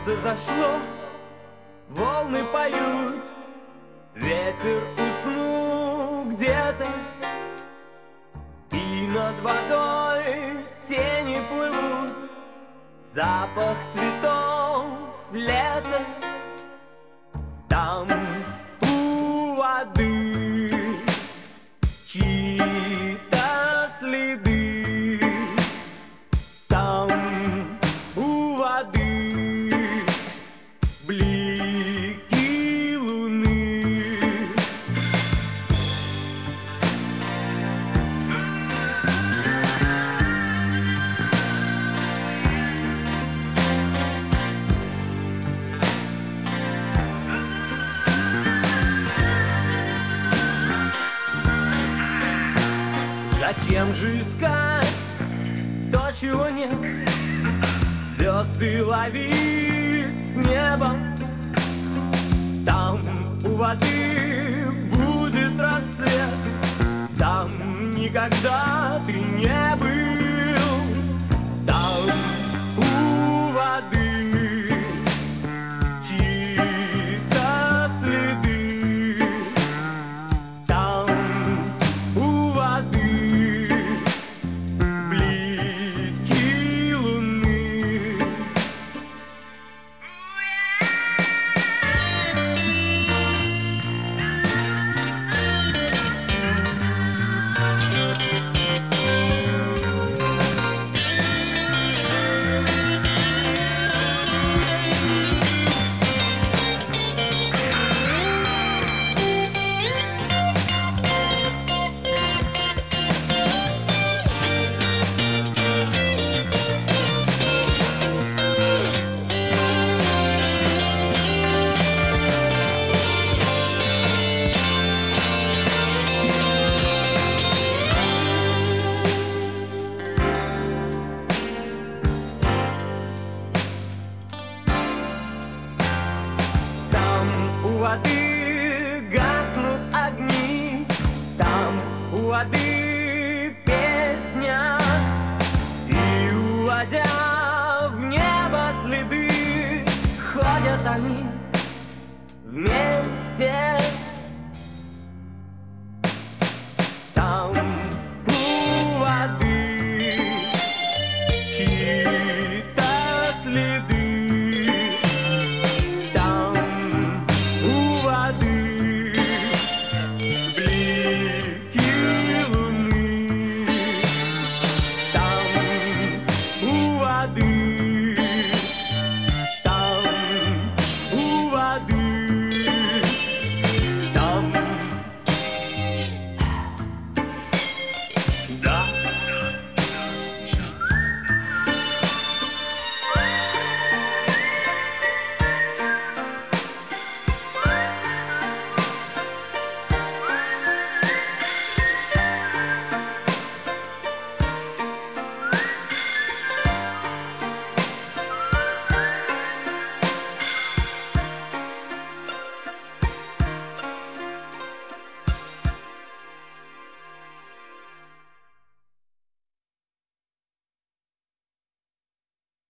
Солнце зашло, волны поют, ветер уснул где-то, и над водой тени плывут, запах цветов лета. Там у воды чьи-то следы, там у воды блики луны. Зачем же искать то, чего нет? Звезды ловить с неба. Там у воды будет рассвет, там никогда ты не был.